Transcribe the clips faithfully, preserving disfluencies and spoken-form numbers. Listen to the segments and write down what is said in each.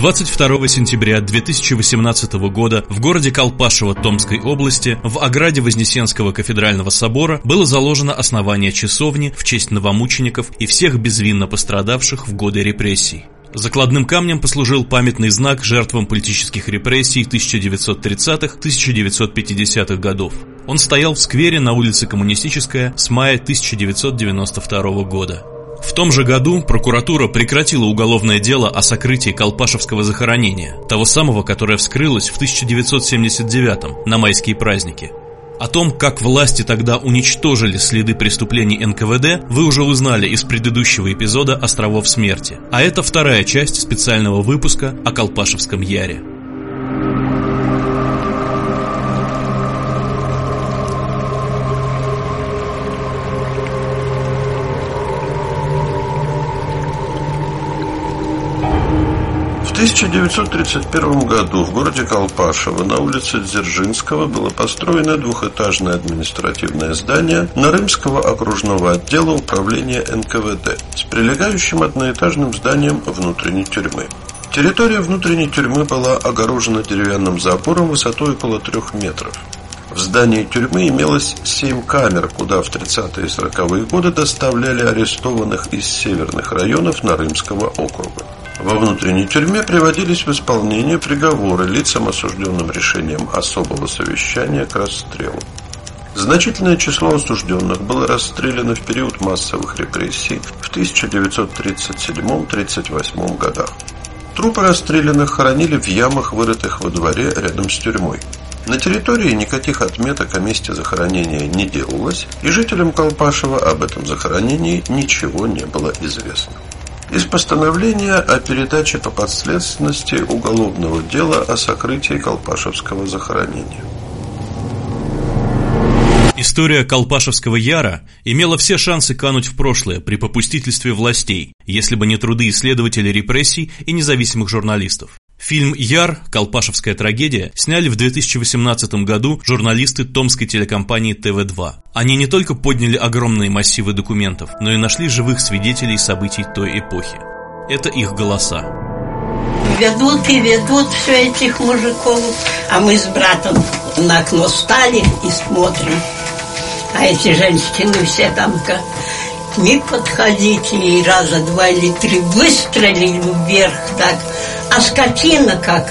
двадцать второго сентября две тысячи восемнадцатого года в городе Колпашево Томской области в ограде Вознесенского кафедрального собора было заложено основание часовни в честь новомучеников и всех безвинно пострадавших в годы репрессий. Закладным камнем послужил памятный знак жертвам политических репрессий тысяча девятьсот тридцатых — тысяча девятьсот пятидесятых годов. Он стоял в сквере на улице Коммунистическая с мая тысяча девятьсот девяносто второго года. В том же году прокуратура прекратила уголовное дело о сокрытии колпашевского захоронения, того самого, которое вскрылось в тысяча девятьсот семьдесят девятом на майские праздники. О том, как власти тогда уничтожили следы преступлений эн ка вэ дэ, вы уже узнали из предыдущего эпизода «Островов смерти», а это вторая часть специального выпуска о Колпашевском яре. В тысяча девятьсот тридцать первом году в городе Колпашево на улице Дзержинского было построено двухэтажное административное здание Нарымского окружного отдела управления эн ка вэ дэ с прилегающим одноэтажным зданием внутренней тюрьмы. Территория внутренней тюрьмы была огорожена деревянным забором высотой около трех метров. В здании тюрьмы имелось семь камер, куда в тридцатые и сороковые годы доставляли арестованных из северных районов Нарымского округа. Во внутренней тюрьме приводились в исполнение приговоры лицам, осужденным решением особого совещания к расстрелу. Значительное число осужденных было расстреляно в период массовых репрессий в тысяча девятьсот тридцать седьмом — тридцать восьмом годах. Трупы расстрелянных хоронили в ямах, вырытых во дворе рядом с тюрьмой. На территории никаких отметок о месте захоронения не делалось, и жителям Колпашева об этом захоронении ничего не было известно. Из постановления о передаче по подследственности уголовного дела о сокрытии Колпашевского захоронения. История Колпашевского яра имела все шансы кануть в прошлое при попустительстве властей, если бы не труды исследователей репрессий и независимых журналистов. Фильм «Яр. Колпашевская трагедия» сняли в две тысячи восемнадцатом году журналисты томской телекомпании тэ вэ два. Они не только подняли огромные массивы документов, но и нашли живых свидетелей событий той эпохи. Это их голоса. Ведут и ведут все этих мужиков, а мы с братом на окно стали и смотрим. А эти женщины все там-ка не подходите, и раза два или три выстрелили вверх так. А скотина как?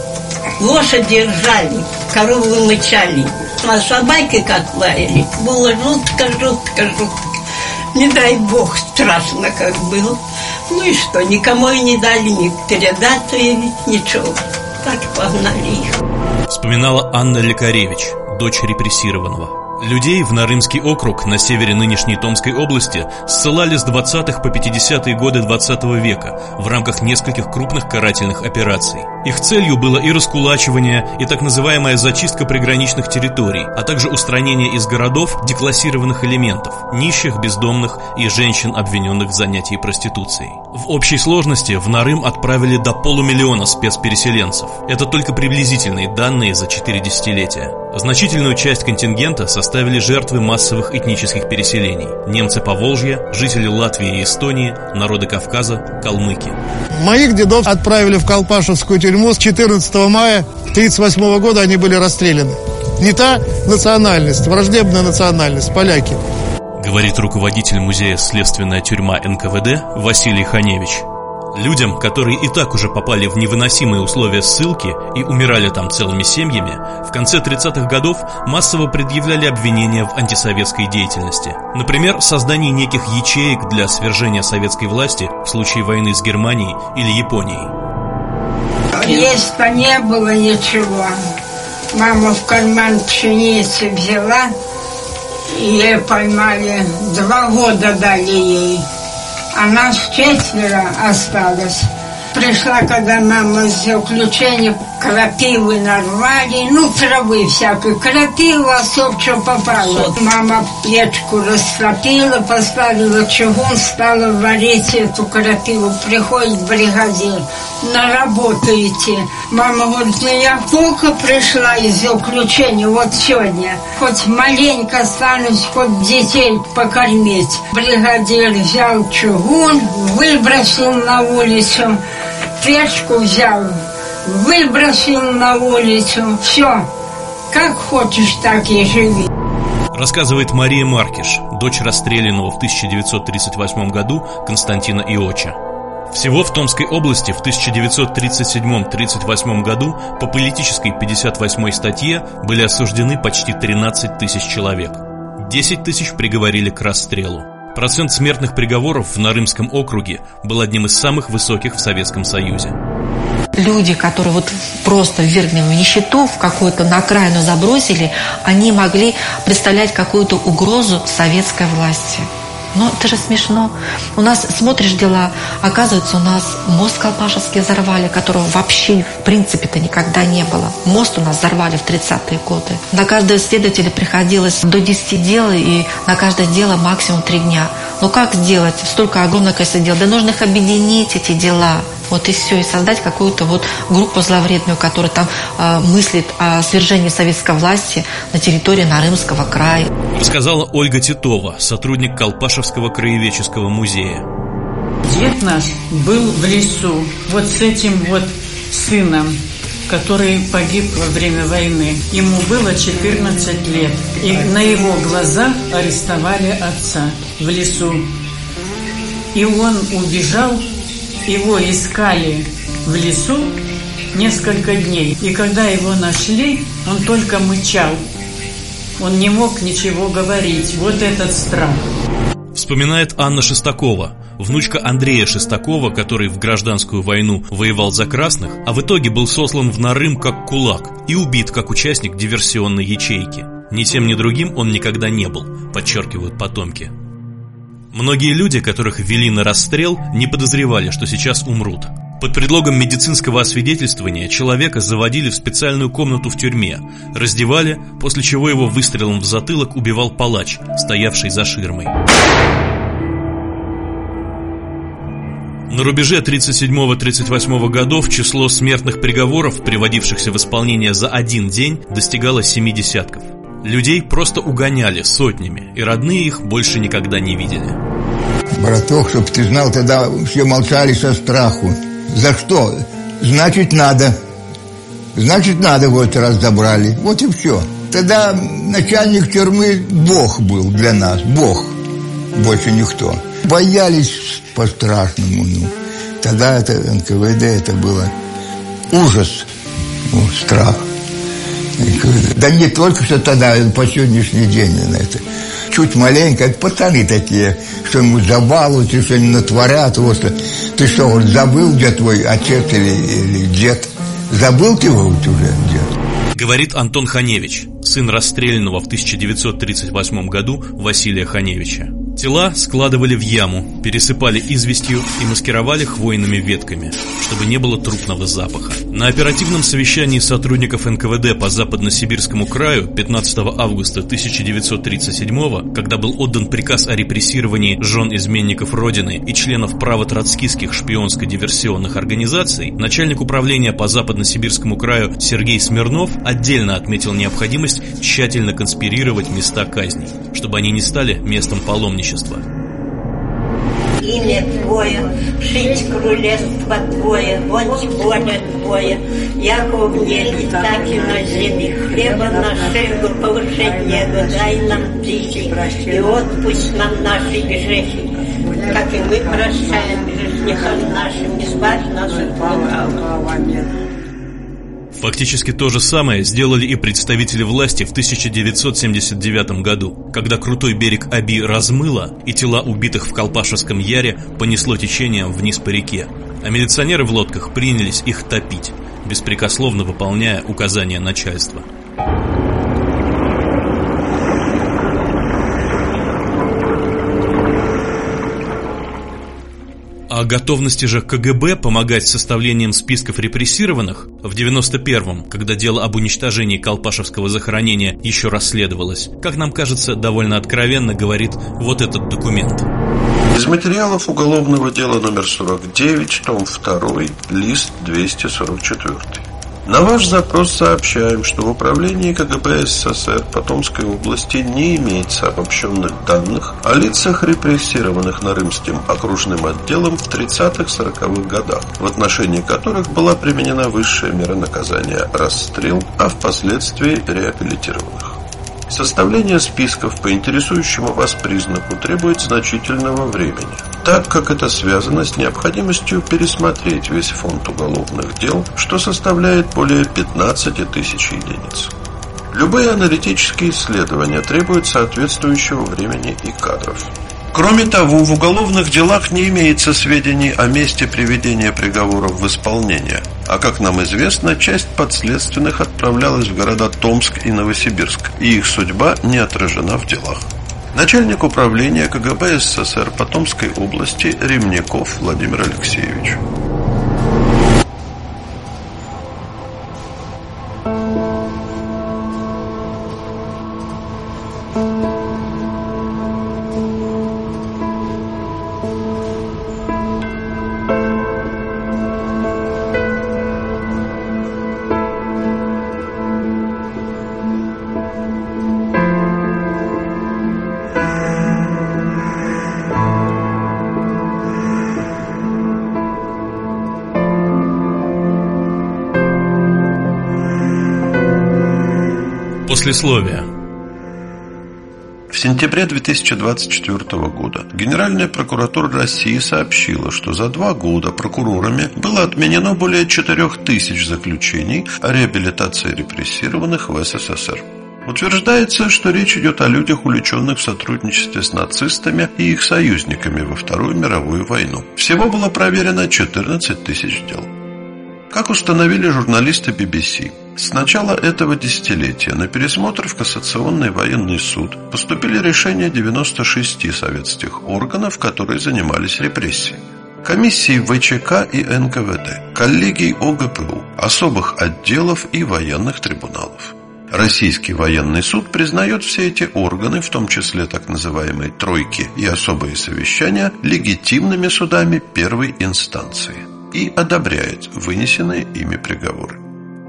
Лошади ржали, коровы мычали, а собаки как лаяли. Было жутко, жутко, жутко. Не дай бог, страшно как было. Ну и что, никому и не дали ни передаться, ничего. Так погнали их. Вспоминала Анна Лекаревич, дочь репрессированного. Людей в Нарымский округ на севере нынешней Томской области ссылали с двадцатых по пятидесятые годы двадцатого века в рамках нескольких крупных карательных операций. Их целью было и раскулачивание, и так называемая зачистка приграничных территорий, а также устранение из городов деклассированных элементов, нищих, бездомных и женщин, обвиненных в занятии проституцией. В общей сложности в Нарым отправили до полумиллиона спецпереселенцев. Это только приблизительные данные за четыре десятилетия. Значительную часть контингента составили жертвы массовых этнических переселений: немцы Поволжья, жители Латвии и Эстонии, народы Кавказа, калмыки. Моих дедов отправили в Колпашевскую тюрьму с четырнадцатого мая тридцать восьмого года, они были расстреляны. Не та национальность, враждебная национальность, поляки. Говорит руководитель музея «Следственная тюрьма эн ка вэ дэ» Василий Ханевич. Людям, которые и так уже попали в невыносимые условия ссылки и умирали там целыми семьями, в конце тридцатых годов массово предъявляли обвинения в антисоветской деятельности. Например, в создании неких ячеек для свержения советской власти в случае войны с Германией или Японией. Есть-то не было ничего. Мама в карман пшеницы взяла, и ее поймали, два года дали ей. А нас четверо осталось. Пришла, когда мама с заключения, крапивы нарвали, ну, травы всякой, крапива, все, что попало. Мама печку растопила, поставила чугун, стала варить эту крапиву. Приходит бригадир, на работу идти. Мама говорит, ну, я только пришла из заключения, вот сегодня. Хоть маленько останусь, хоть детей покормить. Бригадир взял чугун, выбросил на улицу. печку взял, выбросил на улицу. Все, как хочешь, так и живи. Рассказывает Мария Маркиш, дочь расстрелянного в тысяча девятьсот тридцать восьмом году Константина Иоча. Всего в Томской области в тысяча девятьсот тридцать седьмом — тридцать восьмом году по политической пятьдесят восьмой статье были осуждены почти тринадцать тысяч человек. десять тысяч приговорили к расстрелу. Процент смертных приговоров в Нарымском округе был одним из самых высоких в Советском Союзе. Люди, которые вот просто ввергли в нищету, в какую-то на окраину забросили, они могли представлять какую-то угрозу советской власти. Но это же смешно. У нас, смотришь дела, оказывается, у нас мост Колпашевский взорвали, которого вообще в принципе-то никогда не было. Мост у нас взорвали в тридцатые годы. На каждого следователя приходилось до десяти дел, и на каждое дело максимум три дня. Но как сделать столько огромное количество дел? Да нужно их объединить, эти дела. Вот и все, и создать какую-то вот группу зловредную, которая там э, мыслит о свержении советской власти на территории Нарымского края. Рассказала Ольга Титова, сотрудник Колпашевского краеведческого музея. Дед наш был в лесу вот с этим вот сыном, который погиб во время войны. Ему было четырнадцать лет. И на его глазах арестовали отца в лесу. И он убежал. Его искали в лесу несколько дней. И когда его нашли, он только мычал. Он не мог ничего говорить. Вот этот страх. Вспоминает Анна Шестакова, внучка Андрея Шестакова, который в гражданскую войну воевал за красных, а в итоге был сослан в Нарым как кулак и убит как участник диверсионной ячейки. Ни тем, ни другим он никогда не был, подчеркивают потомки. Многие люди, которых ввели на расстрел, не подозревали, что сейчас умрут. Под предлогом медицинского освидетельствования человека заводили в специальную комнату в тюрьме, раздевали, после чего его выстрелом в затылок убивал палач, стоявший за ширмой. На рубеже тридцать седьмого — тридцать восьмого годов число смертных приговоров, приводившихся в исполнение за один день, достигало семи десятков. Людей просто угоняли сотнями, и родные их больше никогда не видели. Браток, чтоб ты знал, тогда все молчали со страху. За что? Значит, надо. Значит, надо, вот раз забрали. Вот и все. Тогда начальник тюрьмы Бог был для нас. Бог. Больше никто. Боялись по-страшному. Ну. Тогда это эн ка вэ дэ, это было ужас. Ну, страх. Да не только что тогда, по сегодняшний день на это. Чуть маленько, пацаны такие, что-нибудь забалуют, и что-нибудь натворят. Вот. Ты что, вот забыл, где твой отец или, или дед? Забыл ты его вот уже, дед? Говорит Антон Ханевич, сын расстрелянного в тысяча девятьсот тридцать восьмом году Василия Ханевича. Тела складывали в яму, пересыпали известью и маскировали хвойными ветками, чтобы не было трупного запаха. На оперативном совещании сотрудников эн ка вэ дэ по Западно-Сибирскому краю пятнадцатого августа тысяча девятьсот тридцать седьмого, когда был отдан приказ о репрессировании жен изменников Родины и членов право-троцкистских шпионско-диверсионных организаций, начальник управления по Западно-Сибирскому краю Сергей Смирнов отдельно отметил необходимость тщательно конспирировать места казней, чтобы они не стали местом паломничества. Имя Твое, шить королевство Твое, вони воля Твоя, яко в небе, так и на земле. Хлеба нашего повышения дай нам тысячи, и отпусть нам наши грехи, как и мы прощаем грешникам нашим, не избавь нас от лукавого. Фактически то же самое сделали и представители власти в тысяча девятьсот семьдесят девятом году, когда крутой берег Оби размыло, и тела убитых в Колпашевском яре понесло течением вниз по реке, а милиционеры в лодках принялись их топить, беспрекословно выполняя указания начальства. О готовности же ка гэ бэ помогать с составлением списков репрессированных в девяносто первом, когда дело об уничтожении Колпашевского захоронения еще расследовалось, как нам кажется, довольно откровенно говорит вот этот документ. Из материалов уголовного дела номер сорок девять, том второй, лист двести сорок четыре. На ваш запрос сообщаем, что в управлении КГБ СССР по Томской области не имеется обобщенных данных о лицах, репрессированных Нарымским окружным отделом в тридцатых-сороковых годах, в отношении которых была применена высшая мера наказания – расстрел, а впоследствии реабилитированных. Составление списков по интересующему вас признаку требует значительного времени, так как это связано с необходимостью пересмотреть весь фонд уголовных дел, что составляет более пятнадцати тысяч единиц. Любые аналитические исследования требуют соответствующего времени и кадров. Кроме того, в уголовных делах не имеется сведений о месте приведения приговоров в исполнение, а, как нам известно, часть подследственных отправлялась в города Томск и Новосибирск, и их судьба не отражена в делах. Начальник управления КГБ СССР по Томской области Ремняков Владимир Алексеевич. Послесловие. В сентябре две тысячи двадцать четвёртого года Генеральная прокуратура России сообщила, что за два года прокурорами было отменено более четырех тысяч заключений о реабилитации репрессированных в СССР. Утверждается, что речь идет о людях, увлеченных в сотрудничестве с нацистами и их союзниками во Вторую мировую войну. Всего было проверено четырнадцать тысяч дел. Как установили журналисты би би си, с начала этого десятилетия на пересмотр в Кассационный военный суд поступили решения девяноста шести советских органов, которые занимались репрессиями. Комиссии вэ че ка и эн ка вэ дэ, коллегий о гэ пэ у, особых отделов и военных трибуналов. Российский военный суд признает все эти органы, в том числе так называемые «тройки» и особые совещания, легитимными судами первой инстанции и одобряет вынесенные ими приговоры.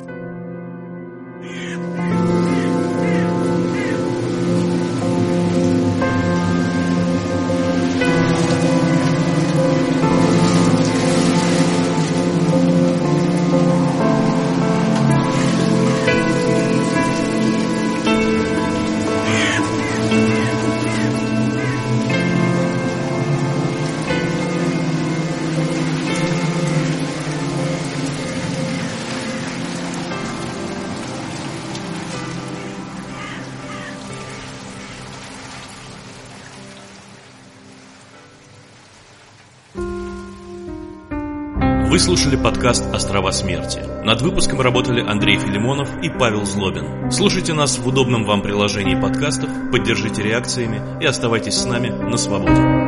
Вы слушали подкаст «Острова смерти». Над выпуском работали Андрей Филимонов и Павел Злобин. Слушайте нас в удобном вам приложении подкастов, поддержите реакциями и оставайтесь с нами на свободе.